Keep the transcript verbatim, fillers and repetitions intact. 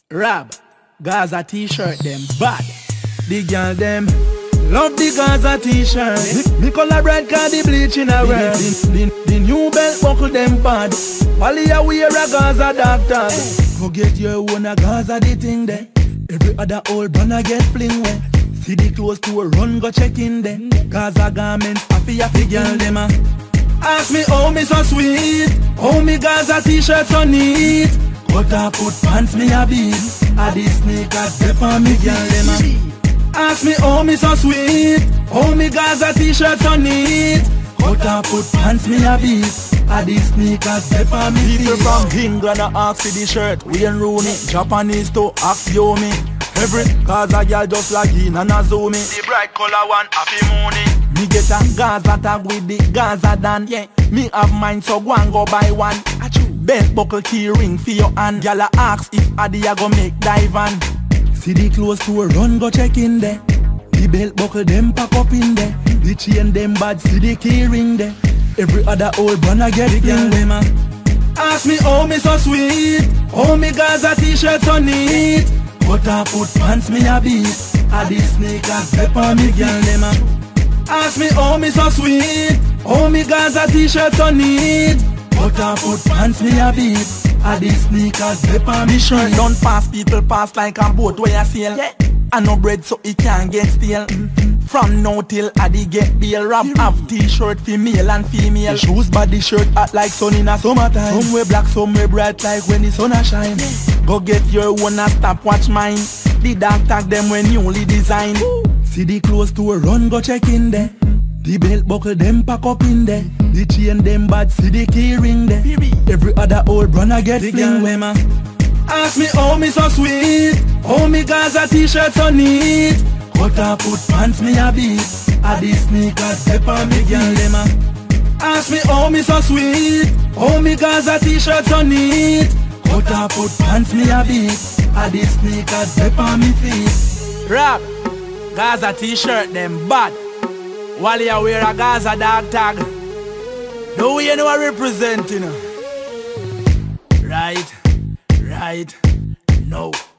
Rab, Gaza t-shirt them bad. The girl them love the Gaza t-shirt. Me, me color bright cause the bleach in a red. The, the, the new belt buckle them bad. While you wear a Gaza doctor. Go get your own a Gaza the thing there. Every other old brand get fling wet. See the clothes to a run go check in there. Gaza garments happy happy girl them a. Ask me how me so sweet. How me Gaza t-shirt so neat. Cut off put pants me a beat. A the sneakers step on me girl them a. Ask me how me so sweet. How me Gaza t-shirt so neat. Cut off put pants me a beat. A the sneakers step on me. People from England a ask for the shirt. Wayne Rooney, Japanese to ask yo me. Every Gaza girl just like in and a zoom me. The bright color one happy morning. Me get a Gaza tag with the Gaza dan. Yeah, me have mine so go and go buy one. Belt buckle key ring for your hand. Gyal a ask if Adi a go make dive on. See the clothes to a run go check in there. The belt buckle them pack up in there. The chain them bad see the key ring there. Every other old brand a get fling them a. Ask me how me so sweet. How me Gaza t-shirt so neat. Cut off put pants me a beat. A the sneakers step on me gyal them a. Ask me how me so sweet. How me Gaza t-shirt so neat. Cut off put pants me a beat. A the sneakers step on me shirt. Don't pass people pass like a boat where you sail. Yeah. And no bread so it can't get stale. Mm-hmm. From now till Adi get bail. Rap have t-shirt for male and female. The shoes body shirt hot like sun in a summertime. Some way black, some way bright like when the sun a shine. Yeah. Go get your one and stop watch mine. The dark tag them when newly designed. Ooh. See the clothes to a run go check in there. The belt buckle them pack up in there. The chain them bad see the key ring there. Every other old brand a get fling them a. Ask me how me so sweet. How me Gaza t-shirt so neat. Cut off put pants me a beat. A the sneakers step on me girl them a. Ask me how me so sweet. How me Gaza t-shirt so neat. Cut off put pants me a beat. A the sneakers step on me feet. Rap, Gaza t-shirt them bad. While you wear a Gaza dog tag. No way you know I represent, you know. Right, right, no.